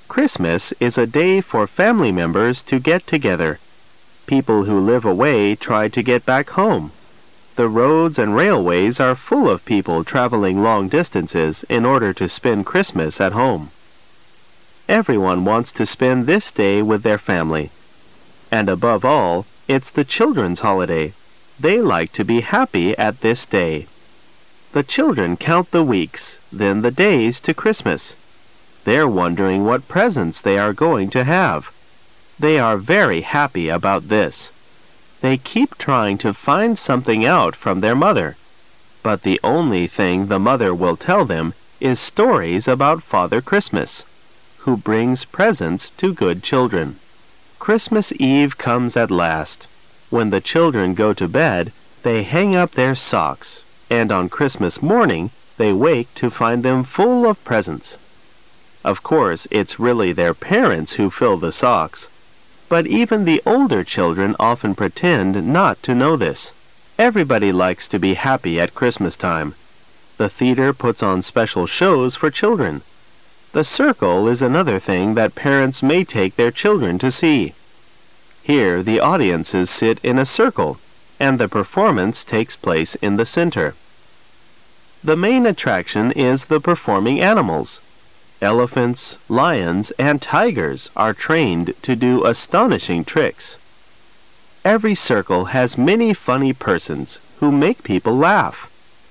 Christmas is a day for family members to get together. People who live away try to get back home. The roads and railways are full of people traveling long distances in order to spend Christmas at home. Everyone wants to spend this day with their family. And above all, it's the children's holiday. They like to be happy at this day. The children count the weeks, then the days to Christmas. They're wondering what presents they are going to have. They are very happy about this. They keep trying to find something out from their mother. But the only thing the mother will tell them is stories about Father Christmas, who brings presents to good children. Christmas Eve comes at last. When the children go to bed, they hang up their socks, and on Christmas morning, they wake to find them full of presents. Of course, it's really their parents who fill the socks. But even the older children often pretend not to know this. Everybody likes to be happy at Christmas time. The theater puts on special shows for children. The circle is another thing that parents may take their children to see. Here, the audiences sit in a circle, and the performance takes place in the center. The main attraction is the performing animals. Elephants, lions, and tigers are trained to do astonishing tricks. Every circle has many funny persons who make people laugh.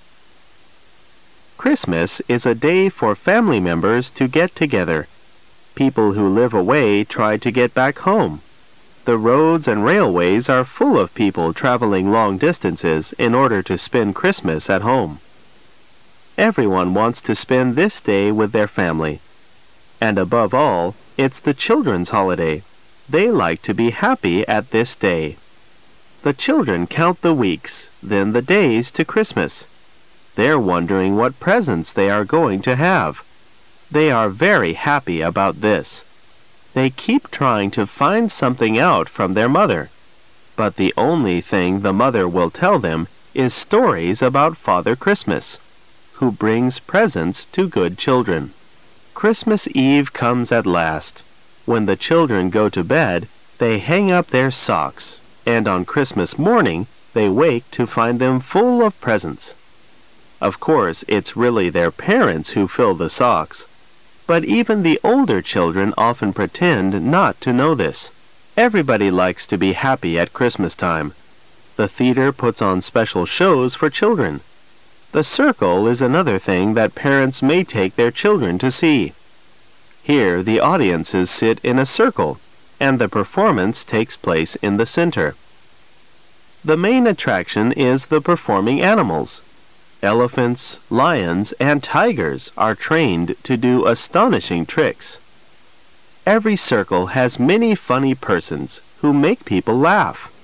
Christmas is a day for family members to get together. People who live away try to get back home. The roads and railways are full of people traveling long distances in order to spend Christmas at home. Everyone wants to spend this day with their family. And above all, it's the children's holiday. They like to be happy at this day. The children count the weeks, then the days to Christmas. They're wondering what presents they are going to have. They are very happy about this. They keep trying to find something out from their mother. But the only thing the mother will tell them is stories about Father Christmas, who brings presents to good children. Christmas Eve comes at last. When the children go to bed, they hang up their socks, and on Christmas morning, they wake to find them full of presents. Of course, it's really their parents who fill the socks. But even the older children often pretend not to know this. Everybody likes to be happy at Christmas time. The theater puts on special shows for children. The circle is another thing that parents may take their children to see. Here, the audiences sit in a circle, and the performance takes place in the center. The main attraction is the performing animals. Elephants, lions, and tigers are trained to do astonishing tricks. Every circle has many funny persons who make people laugh.